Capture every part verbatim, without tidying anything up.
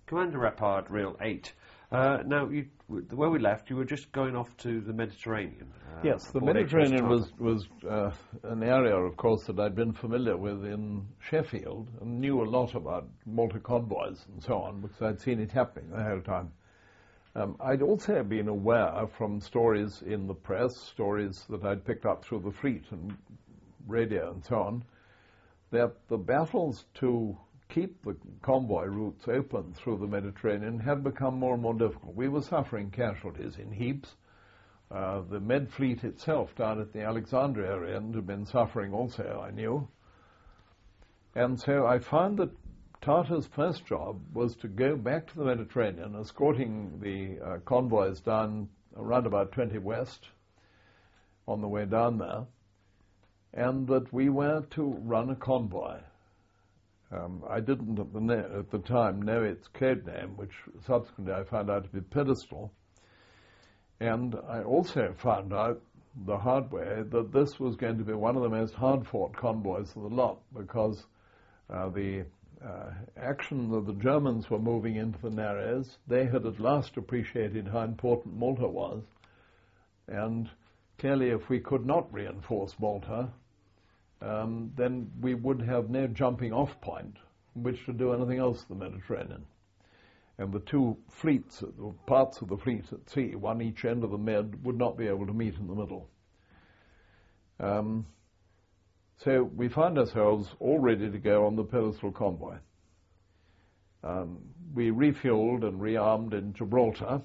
Commander Rappard, Reel eight. Uh, now, you, where we left, you were just going off to the Mediterranean. Uh, yes, the Mediterranean was, was uh, an area, of course, that I'd been familiar with in Sheffield and knew a lot about Malta convoys and so on because I'd seen it happening the whole time. Um, I'd also been aware from stories in the press, stories that I'd picked up through the fleet and radio and so on, that the battles to keep the convoy routes open through the Mediterranean had become more and more difficult. We were suffering casualties in heaps. Uh, the Med fleet itself down at the Alexandria end had been suffering also, I knew. And so I found that Tata's first job was to go back to the Mediterranean, escorting the uh, convoys down around about twenty west on the way down there, and that we were to run a convoy. Um, I didn't at the, at the time know its code name, which subsequently I found out to be Pedestal. And I also found out the hard way that this was going to be one of the most hard-fought convoys of the lot, because uh, the uh, action that the Germans were moving into the Narrows, they had at last appreciated how important Malta was. And clearly, if we could not reinforce Malta, Um, then we would have no jumping off point from which to do anything else in the Mediterranean. And the two fleets, or parts of the fleet at sea, one each end of the Med, would not be able to meet in the middle. Um, so we found ourselves all ready to go on the Pedestal convoy. Um, we refueled and rearmed in Gibraltar,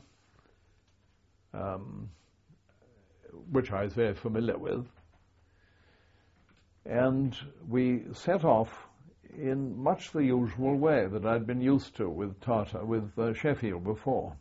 um, which I was very familiar with. And we set off in much the usual way that I'd been used to with Tata, with uh, Sheffield before.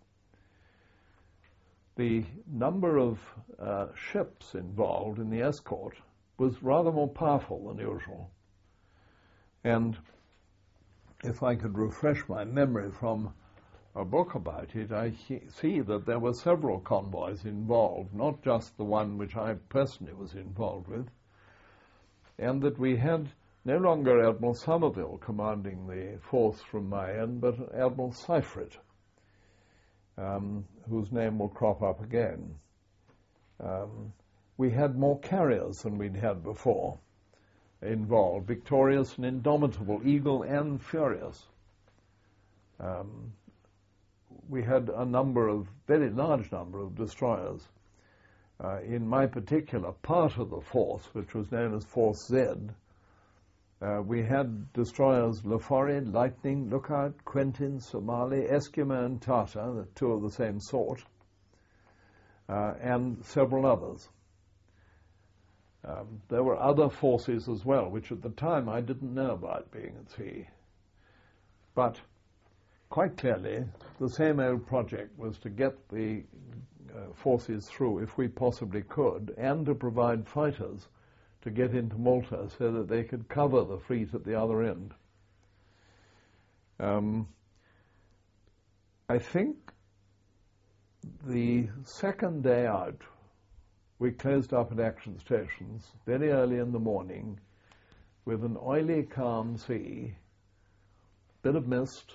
The number of uh, ships involved in the escort was rather more powerful than usual. And if I could refresh my memory from a book about it, I he- see that there were several convoys involved, not just the one which I personally was involved with, and that we had no longer Admiral Somerville commanding the force from my end, but Admiral Seifert, um, whose name will crop up again. Um, we had more carriers than we'd had before involved, Victorious and Indomitable, Eagle and Furious. Um, we had a number of, very large number of destroyers. Uh, in my particular part of the force, which was known as Force Z, uh, we had destroyers Lafori, Lightning, Lookout, Quentin, Somali, Eskimo and Tata, the two of the same sort, uh, and several others. Um, there were other forces as well, which at the time I didn't know about being at sea. But quite clearly, the same old project was to get the uh, forces through, if we possibly could, and to provide fighters to get into Malta so that they could cover the fleet at the other end. Um, I think the second day out, we closed up at action stations very early in the morning with an oily, calm sea, bit of mist,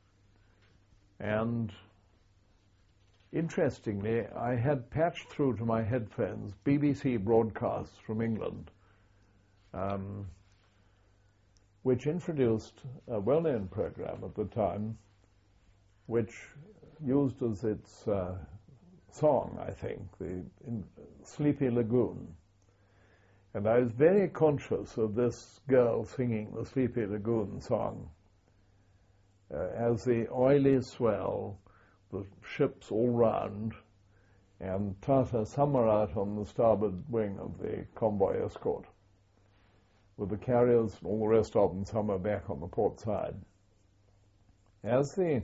and interestingly, I had patched through to my headphones B B C broadcasts from England, um, which introduced a well-known program at the time, which used as its uh, song, I think, the in Sleepy Lagoon. And I was very conscious of this girl singing the Sleepy Lagoon song. Uh, as the oily swell, the ships all round, and Tata somewhere out on the starboard wing of the convoy escort, with the carriers and all the rest of them somewhere back on the port side. As the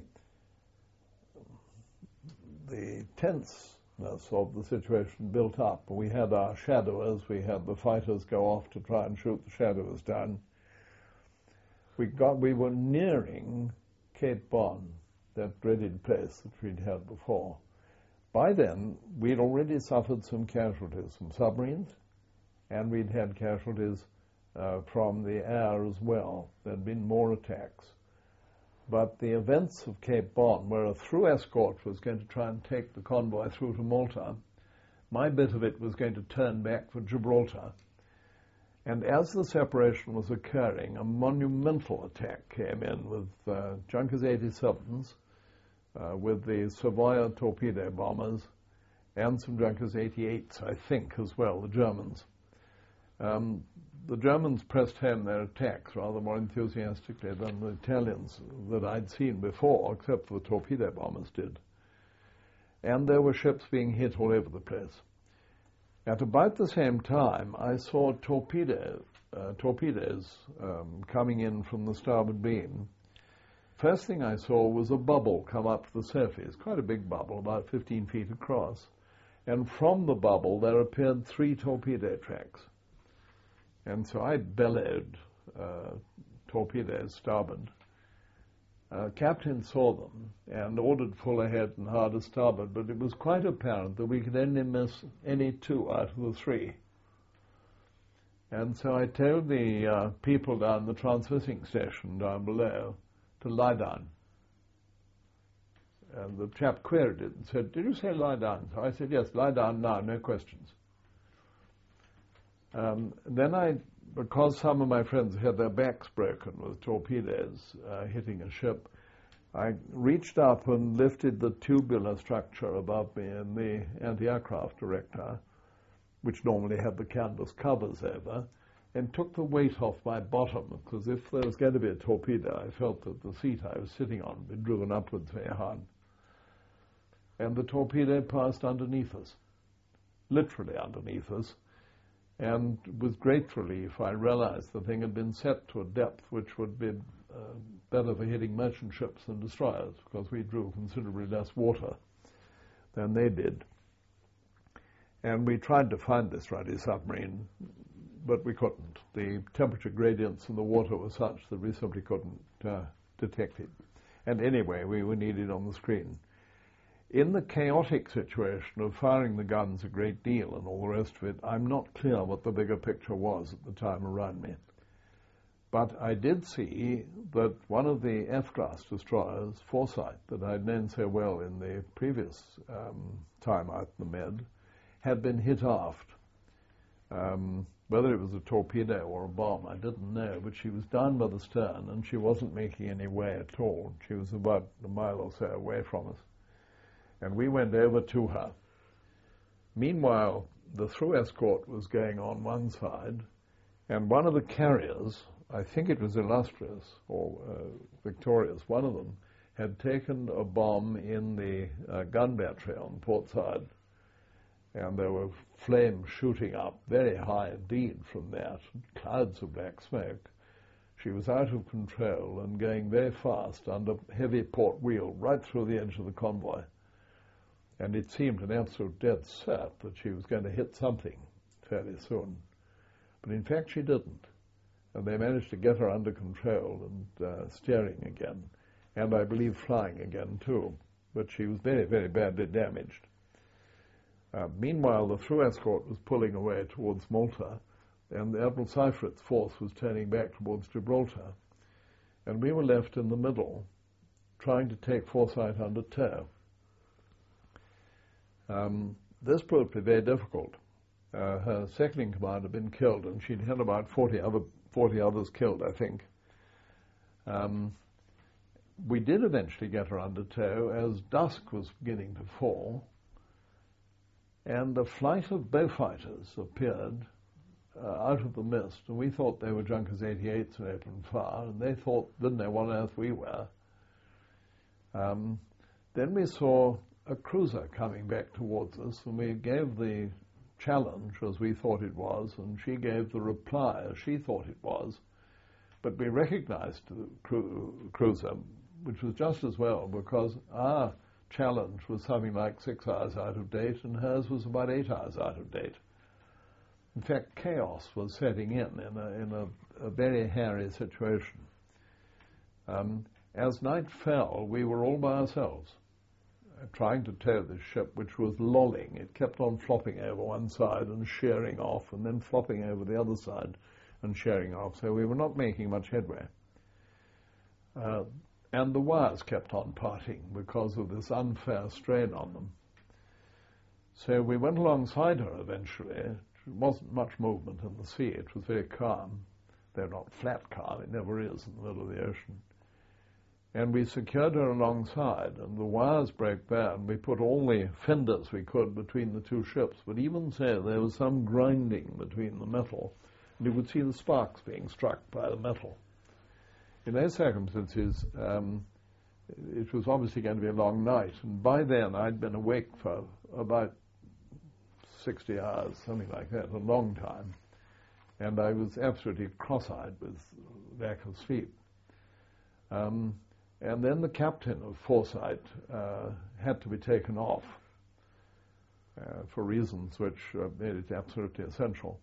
the tenseness of the situation built up, we had our shadowers, we had the fighters go off to try and shoot the shadowers down. We got, we were nearing Cape Bon, that dreaded place that we'd had before. By then, we'd already suffered some casualties from submarines, and we'd had casualties uh, from the air as well. There'd been more attacks. But the events of Cape Bon, where a through escort was going to try and take the convoy through to Malta, my bit of it was going to turn back for Gibraltar. And as the separation was occurring, a monumental attack came in with uh, Junkers eighty-sevens, uh, with the Savoia torpedo bombers, and some Junkers eighty-eights, I think, as well, the Germans. Um, the Germans pressed home their attacks rather more enthusiastically than the Italians that I'd seen before, except for the torpedo bombers did. And there were ships being hit all over the place. At about the same time, I saw torpedo, uh, torpedoes um, coming in from the starboard beam. First thing I saw was a bubble come up to the surface, quite a big bubble, about fifteen feet across. And from the bubble, there appeared three torpedo tracks. And so I bellowed uh, torpedoes starboard. Uh, captain saw them and ordered full ahead and hard to starboard, but it was quite apparent that we could only miss any two out of the three. And so I told the uh, people down the transmitting station down below to lie down. And the chap queried it and said, "Did you say lie down?" So I said, "Yes, lie down now, no questions." Um, then I, because some of my friends had their backs broken with torpedoes uh, hitting a ship, I reached up and lifted the tubular structure above me in the anti-aircraft director, which normally had the canvas covers over, and took the weight off my bottom, because if there was going to be a torpedo, I felt that the seat I was sitting on would be driven upwards very hard. And the torpedo passed underneath us, literally underneath us. And with great relief, I realized the thing had been set to a depth which would be uh, better for hitting merchant ships than destroyers, because we drew considerably less water than they did. And we tried to find this ruddy submarine, but we couldn't. The temperature gradients in the water were such that we simply couldn't uh, detect it. And anyway, we were needed on the screen. In the chaotic situation of firing the guns a great deal and all the rest of it, I'm not clear what the bigger picture was at the time around me. But I did see that one of the F-class destroyers, Foresight, that I'd known so well in the previous um, time out in the Med, had been hit aft. Um, whether it was a torpedo or a bomb, I didn't know, but she was down by the stern and she wasn't making any way at all. She was about a mile or so away from us. And we went over to her. Meanwhile, the through escort was going on one side, and one of the carriers, I think it was Illustrious or uh, Victorious, one of them, had taken a bomb in the uh, gun battery on port side, and there were flames shooting up very high indeed from that, clouds of black smoke. She was out of control and going very fast under heavy port wheel right through the edge of the convoy. And it seemed an absolute dead cert that she was going to hit something fairly soon. But in fact, she didn't. And they managed to get her under control and uh, steering again, and I believe flying again too. But she was very, very badly damaged. Uh, meanwhile, the through escort was pulling away towards Malta, and the Admiral Seyffert's force was turning back towards Gibraltar. And we were left in the middle, trying to take Foresight under tow. Um, this proved to be very difficult. Uh, her second-in-command had been killed, and she'd had about forty, other, forty others killed, I think. Um, we did eventually get her under tow as dusk was beginning to fall, and a flight of Beaufighters appeared uh, out of the mist, and we thought they were Junkers eighty-eights and opened fire, and they thought, didn't know what on earth we were. Um, then we saw a cruiser coming back towards us, and we gave the challenge as we thought it was, and she gave the reply as she thought it was. But we recognized the cru- cruiser, which was just as well, because our challenge was something like six hours out of date, and hers was about eight hours out of date. In fact, chaos was setting in in a, in a, a very hairy situation. Um, as night fell, we were all by ourselves, trying to tow this ship, which was lolling. It kept on flopping over one side and shearing off, and then flopping over the other side and shearing off, so we were not making much headway. Uh, and the wires kept on parting because of this unfair strain on them. So we went alongside her eventually. There wasn't much movement in the sea. It was very calm. They're not flat calm. It never is in the middle of the ocean. And we secured her alongside, and the wires broke down. We put all the fenders we could between the two ships, but even so, there was some grinding between the metal, and you could see the sparks being struck by the metal. In those circumstances, um, it was obviously going to be a long night, and by then I'd been awake for about sixty hours, something like that, a long time, and I was absolutely cross-eyed with lack of sleep. Um, and then the captain of Foresight uh, had to be taken off uh, for reasons which uh, made it absolutely essential.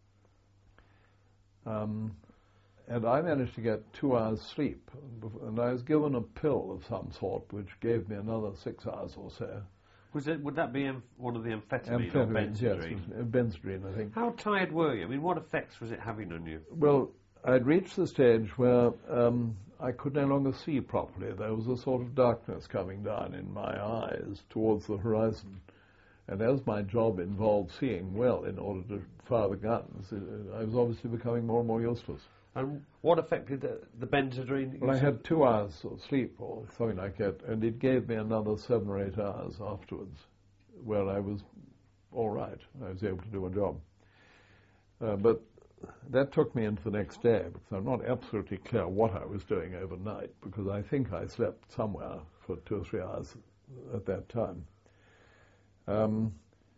Um, and I managed to get two hours sleep, and I was given a pill of some sort which gave me another six hours or so. Was it? Would that be em- one of the amphetamine or Amphetamines, yes, benzodrine? uh, benzodrine, I think. How tired were you? I mean, what effects was it having on you? Well, I'd reached the stage where um, I could no longer see properly. There was a sort of darkness coming down in my eyes towards the horizon. And as my job involved seeing well in order to fire the guns, uh, I was obviously becoming more and more useless. And what affected the, the benzodrine? Well, I had two hours of sleep or something like that, and it gave me another seven or eight hours afterwards where I was all right. I was able to do a job. Uh, but that took me into the next day, because I'm not absolutely clear what I was doing overnight, because I think I slept somewhere for two or three hours at that time. Um,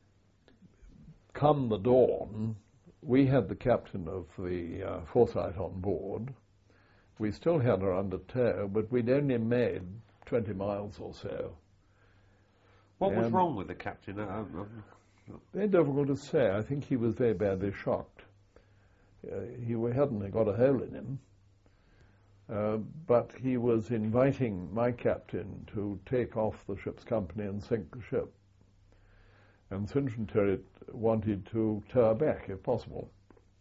come the dawn, we had the captain of the uh, Foresight on board. We still had her under tow, but we'd only made twenty miles or so. What was And wrong with the captain? I, very difficult to say. I think he was very badly shocked. Uh, he hadn't got a hole in him, uh, but he was inviting my captain to take off the ship's company and sink the ship. And Finch-and-Terret wanted to tow her back, if possible.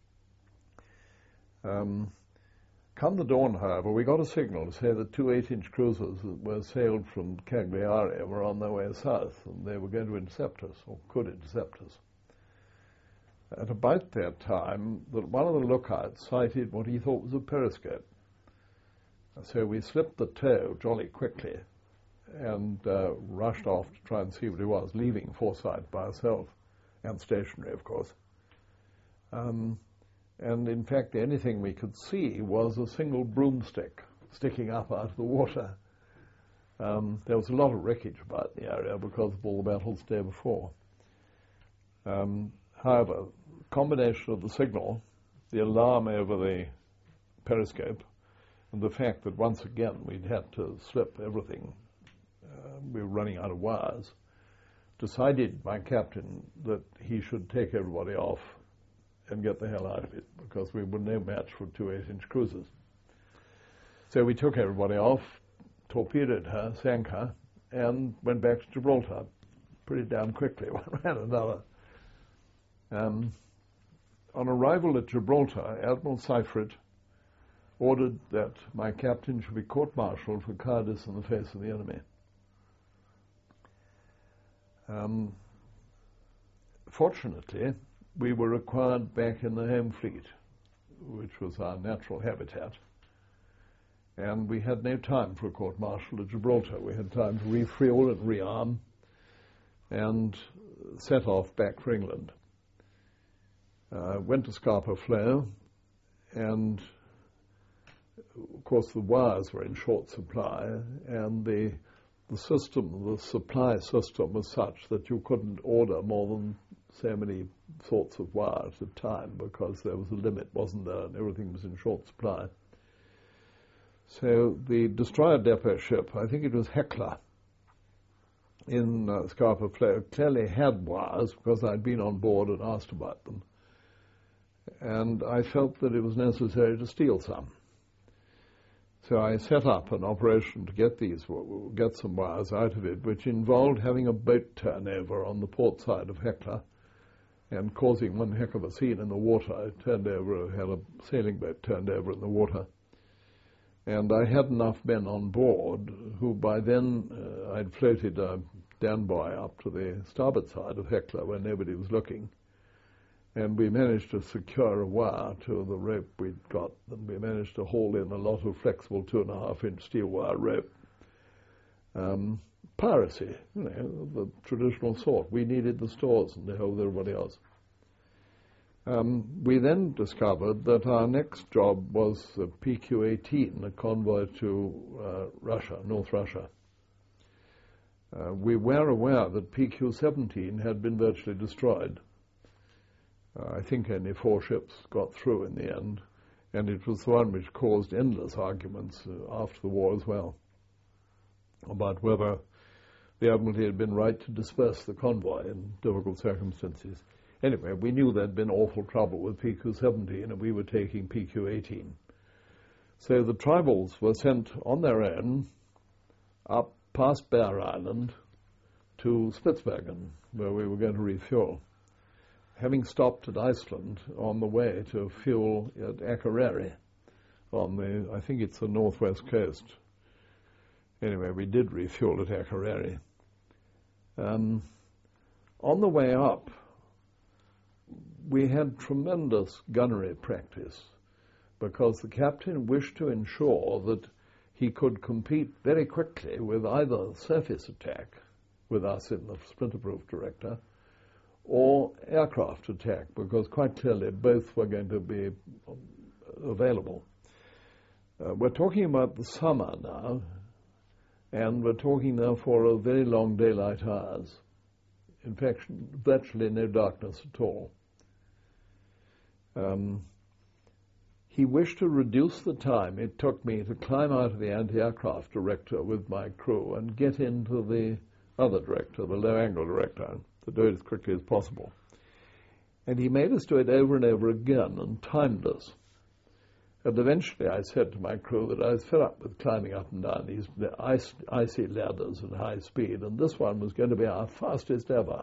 Um, come the dawn, however, we got a signal to say that two eight-inch cruisers that were sailed from Cagliari were on their way south, and they were going to intercept us, or could intercept us. At about that time, that one of the lookouts sighted what he thought was a periscope. So we slipped the tow jolly quickly and uh, rushed off to try and see what it was, leaving Foresight by herself, and stationary, of course. Um, and in fact, the only thing we could see was a single broomstick sticking up out of the water. Um, there was a lot of wreckage about the area because of all the battles the day before. Um, however, combination of the signal, the alarm over the periscope, and the fact that once again we'd had to slip everything, uh, we were running out of wires, decided my captain that he should take everybody off and get the hell out of it, because we were no match for two eight-inch cruisers. So we took everybody off, torpedoed her, sank her, and went back to Gibraltar pretty damn quickly, one ran another. Um, on arrival at Gibraltar, Admiral Seifert ordered that my captain should be court-martialed for cowardice in the face of the enemy. Um, fortunately, we were required back in the home fleet, which was our natural habitat, and we had no time for a court-martial at Gibraltar. We had time to refuel and rearm and set off back for England. Uh, went to Scapa Flow, and of course the wires were in short supply, and the the system, the supply system was such that you couldn't order more than so many sorts of wires at a time, because there was a limit, wasn't there, and everything was in short supply. So the destroyer depot ship, I think it was Hecla, in uh, Scapa Flow, clearly had wires, because I'd been on board and asked about them. And I felt that it was necessary to steal some. So I set up an operation to get these, get some wires out of it, which involved having a boat turnover on the port side of Hecla and causing one heck of a scene in the water. I turned over, had a sailing boat turned over in the water. And I had enough men on board who by then uh, I'd floated a Danbuy up to the starboard side of Hecla where nobody was looking. And we managed to secure a wire to the rope we'd got. And we managed to haul in a lot of flexible two and a half inch steel wire rope. Um, piracy, you know, the traditional sort. We needed the stores and the hell with everybody else. Um, we then discovered that our next job was the P Q eighteen, a convoy to uh, Russia, North Russia. Uh, we were aware that P Q seventeen had been virtually destroyed. Uh, I think only four ships got through in the end, and it was the one which caused endless arguments uh, after the war as well about whether the Admiralty had been right to disperse the convoy in difficult circumstances. Anyway, we knew there'd been awful trouble with P Q seventeen, and we were taking P Q eighteen. So the tribals were sent on their own up past Bear Island to Spitsbergen, where we were going to refuel, having stopped at Iceland on the way to fuel at Akureyri on the, I think it's the northwest coast. Anyway, we did refuel at Akureyri. Um, on the way up, we had tremendous gunnery practice because the captain wished to ensure that he could compete very quickly with either surface attack with us in the splinterproof director or aircraft attack, because quite clearly both were going to be available. Uh, we're talking about the summer now, and we're talking now for a very long daylight hours. In fact, virtually no darkness at all. Um, he wished to reduce the time it took me to climb out of the anti-aircraft director with my crew and get into the other director, the low-angle director, to do it as quickly as possible. And he made us do it over and over again and timed us. And eventually I said to my crew that I was fed up with climbing up and down these ice, icy ladders at high speed, and this one was going to be our fastest ever.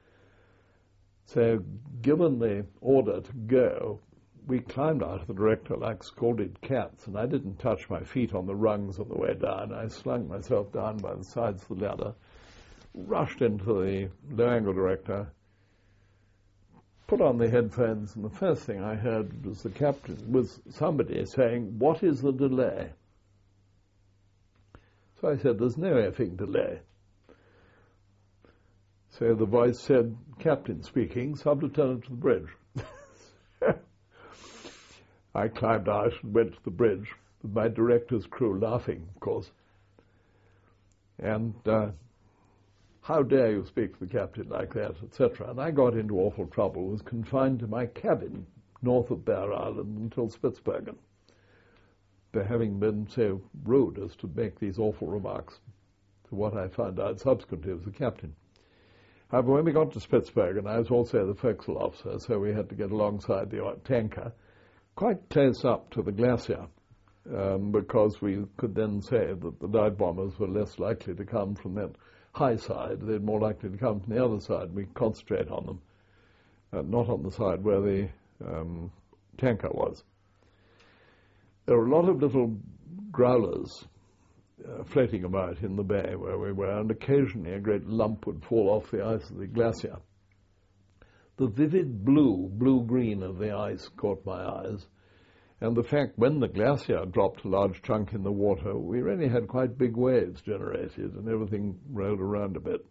So given the order to go, we climbed out of the director like scalded cats, and I didn't touch my feet on the rungs on the way down. I slung myself down by the sides of the ladder, rushed into the low-angle director, put on the headphones, and the first thing I heard was the captain, was somebody saying, "What is the delay?" So I said, "There's no effing delay." So the voice said, "Captain speaking, sub-lieutenant to the bridge." I climbed out and went to the bridge, with my director's crew laughing, of course. And uh, how dare you speak to the captain like that, et cetera. And I got into awful trouble, was confined to my cabin north of Bear Island until Spitsbergen, for having been so rude as to make these awful remarks to what I found out subsequently was the captain. However, when we got to Spitsbergen, I was also the forecastle officer, so we had to get alongside the tanker, quite close up to the glacier, um, because we could then say that the dive bombers were less likely to come from that high side. They're more likely to come from the other side. We concentrate on them, uh, not on the side where the um, tanker was. There were a lot of little growlers uh, floating about in the bay where we were, and occasionally a great lump would fall off the ice of the glacier. The vivid blue, blue-green of the ice caught my eyes, and the fact when the glacier dropped a large chunk in the water, we really had quite big waves generated, and everything rolled around a bit.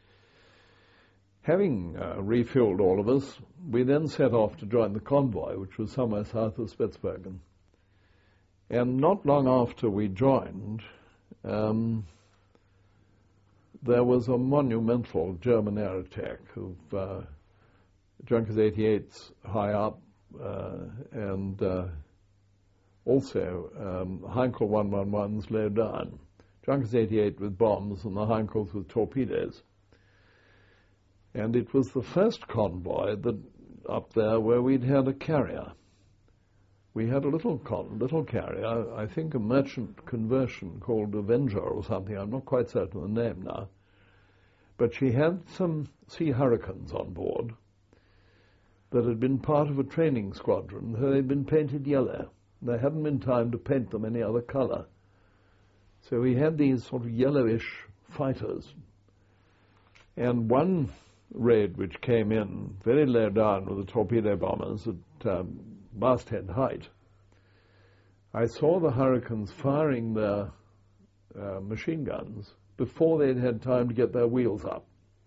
Having uh, refueled all of us, we then set off to join the convoy, which was somewhere south of Spitsbergen. And not long after we joined, um, there was a monumental German air attack of uh, Junkers eighty-eights high up, uh, and uh, also um, Heinkel one eleves low down. Junkers eighty-eight with bombs and the Heinkels with torpedoes. And it was the first convoy that up there where we'd had a carrier. We had a little con, little carrier, I think a merchant conversion called Avenger or something. I'm not quite certain of the name now. But she had some Sea Hurricanes on board that had been part of a training squadron. They'd been painted yellow. There hadn't been time to paint them any other colour. So we had these sort of yellowish fighters. And one raid which came in very low down with the torpedo bombers at um, masthead height, I saw the Hurricanes firing their uh, machine guns before they'd had time to get their wheels up.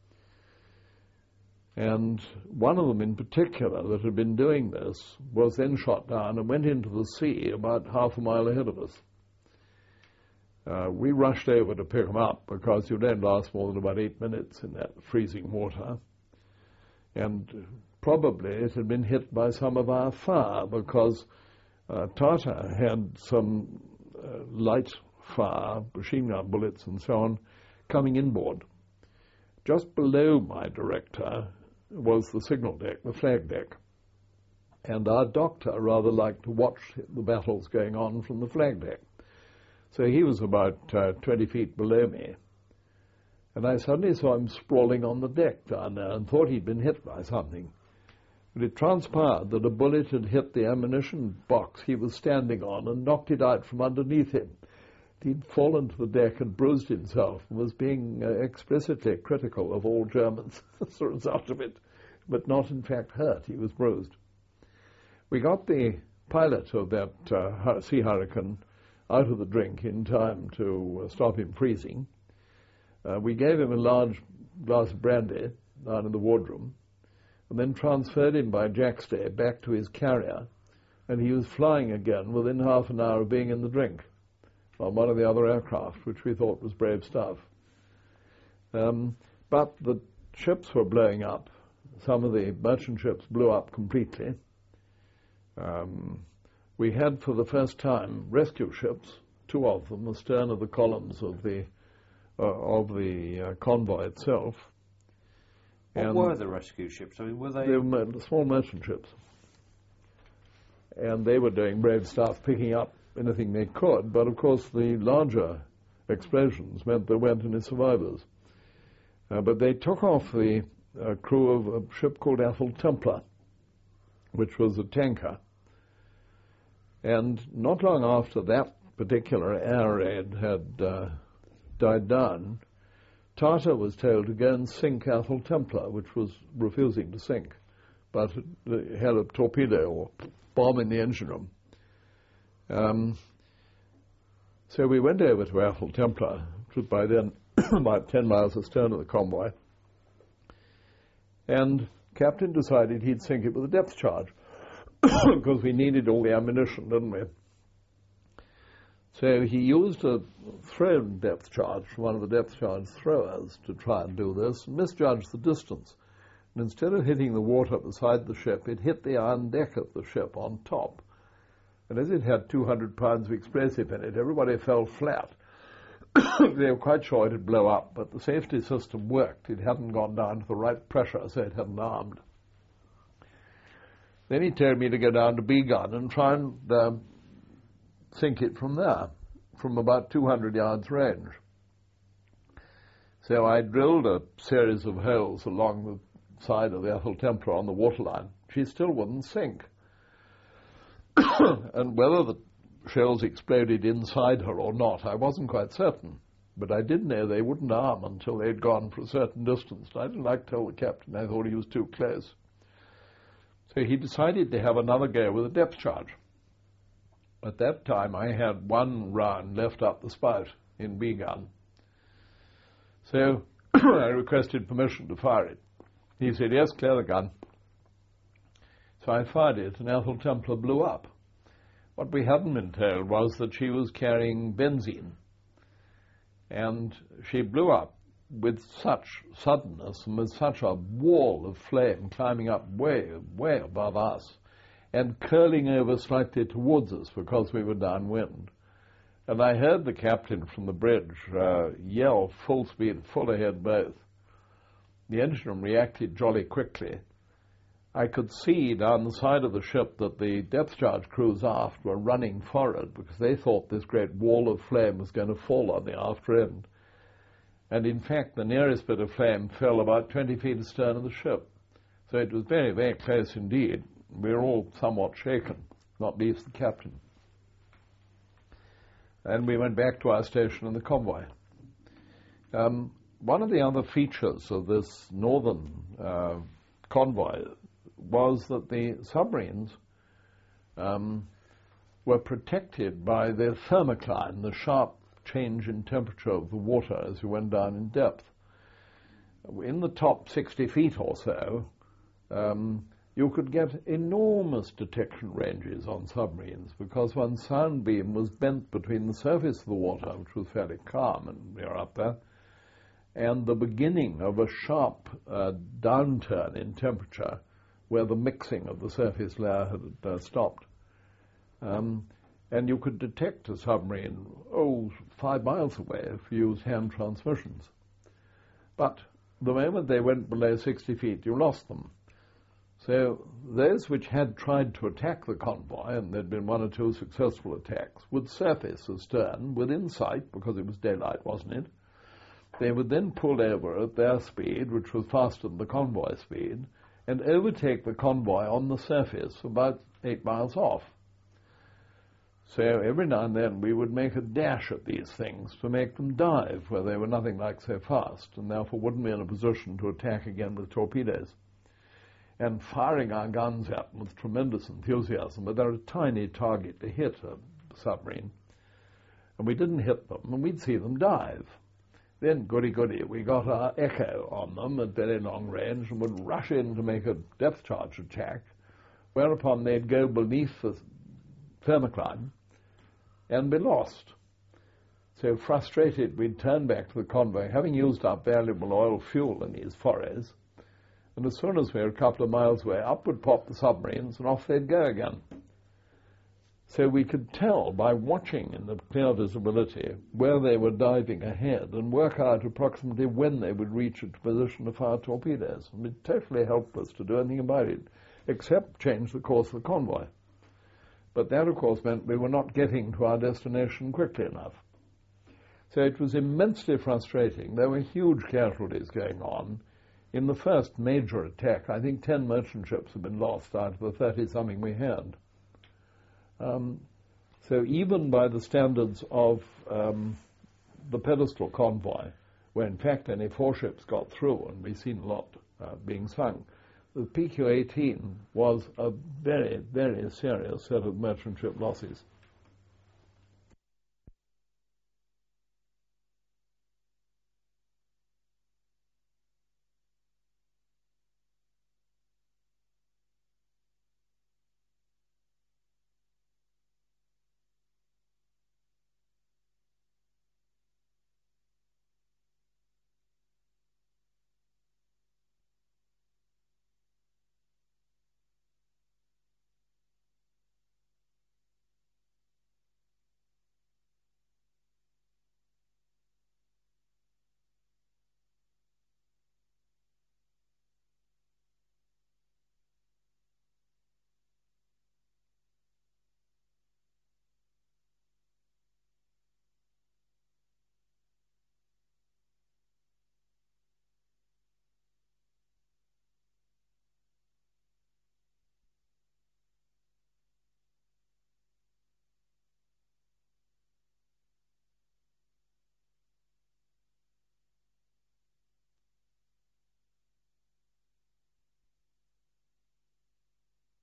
And one of them in particular that had been doing this was then shot down and went into the sea about half a mile ahead of us. Uh, we rushed over to pick him up because you don't last more than about eight minutes in that freezing water. And probably it had been hit by some of our fire because uh, Tata had some uh, light fire, machine gun bullets and so on, coming inboard. Just below my director was the signal deck, the flag deck. And our doctor rather liked to watch the battles going on from the flag deck. So he was about uh, twenty feet below me. And I suddenly saw him sprawling on the deck down there and thought he'd been hit by something. But it transpired that a bullet had hit the ammunition box he was standing on and knocked it out from underneath him. He'd fallen to the deck and bruised himself and was being uh, explicitly critical of all Germans as a result of it, but not in fact hurt. He was bruised. We got the pilot of that uh, Sea Hurricane out of the drink in time to uh, stop him freezing. Uh, we gave him a large glass of brandy down in the wardroom and then transferred him by jackstay back to his carrier, and he was flying again within half an hour of being in the drink on one of the other aircraft, which we thought was brave stuff. Um, but the ships were blowing up. Some of the merchant ships blew up completely. Um, we had, for the first time, rescue ships, two of them astern of the columns of the uh, of the uh, convoy itself. What and were the rescue ships? I mean, were they? They were mer- small merchant ships, and they were doing brave stuff, picking up anything they could. But of course, the larger explosions meant there weren't any survivors. Uh, but they took off the uh, crew of a ship called Athol Templar, which was a tanker. And not long after that particular air raid had uh, died down, Tata was told to go and sink Athol Templar, which was refusing to sink, but it had a torpedo or bomb in the engine room. Um, so we went over to Athol Templar, which was by then about ten miles astern of the convoy, and Captain decided he'd sink it with a depth charge because we needed all the ammunition, didn't we? So he used a thrown depth charge from one of the depth charge throwers to try and do this, and misjudged the distance. And instead of hitting the water beside the ship, it hit the iron deck of the ship on top. And as it had two hundred pounds of explosive in it, everybody fell flat. They were quite sure it would blow up, but the safety system worked. It hadn't gone down to the right pressure, so it hadn't armed. Then he told me to go down to B gun and try and uh, sink it from there, from about two hundred yards range. So I drilled a series of holes along the side of the Athol Templar on the waterline. She still wouldn't sink. And whether the shells exploded inside her or not, I wasn't quite certain. But I did know they wouldn't arm until they'd gone for a certain distance. I didn't like to tell the captain. I thought he was too close. So he decided to have another go with a depth charge. At that time, I had one round left up the spout in B gun. So I requested permission to fire it. He said, yes, clear the gun. So I fired it, and Athol Templar blew up. What we hadn't been told was that she was carrying benzene. And she blew up with such suddenness and with such a wall of flame climbing up way, way above us and curling over slightly towards us because we were downwind. And I heard the captain from the bridge uh, yell full speed, full ahead both. The engine room reacted jolly quickly. I could see down the side of the ship that the depth charge crews aft were running forward because they thought this great wall of flame was going to fall on the after end. And in fact, the nearest bit of flame fell about twenty feet astern of the ship. So it was very, very close indeed. We were all somewhat shaken, not least the captain. and we went back to our station in the convoy. Um, one of the other features of this northern uh, convoy was that the submarines um, were protected by their thermocline, the sharp change in temperature of the water as you went down in depth. In the top sixty feet or so, um, you could get enormous detection ranges on submarines because one sound beam was bent between the surface of the water, which was fairly calm and we were up there, and the beginning of a sharp uh, downturn in temperature where the mixing of the surface layer had uh, stopped. Um, and you could detect a submarine, oh, five miles away if you used hand transmissions. But the moment they went below sixty feet, you lost them. So those which had tried to attack the convoy, and there'd been one or two successful attacks, would surface astern within sight, because it was daylight, wasn't it? They would then pull over at their speed, which was faster than the convoy speed, and overtake the convoy on the surface about eight miles off. So every now and then we would make a dash at these things to make them dive where they were nothing like so fast, and therefore wouldn't be in a position to attack again with torpedoes. And firing our guns at them with tremendous enthusiasm, but they're a tiny target to hit a submarine. And we didn't hit them, and we'd see them dive. Then, goody goody, we got our echo on them at very long range and would rush in to make a depth charge attack, whereupon they'd go beneath the thermocline and be lost. So frustrated, we'd turn back to the convoy, having used up valuable oil fuel in these forays, and as soon as we were a couple of miles away, up would pop the submarines and off they'd go again. So we could tell by watching in the clear visibility where they were diving ahead and work out approximately when they would reach a position to fire torpedoes. And it totally helpless to do anything about it, except change the course of the convoy. But that, of course, meant we were not getting to our destination quickly enough. So it was immensely frustrating. There were huge casualties going on. In the first major attack, I think ten merchant ships had been lost out of the thirty-something we had. Um, so even by the standards of um, the pedestal convoy, where in fact only four ships got through, and we've seen a lot uh, being sunk, the P Q eighteen was a very, very serious set of merchant ship losses.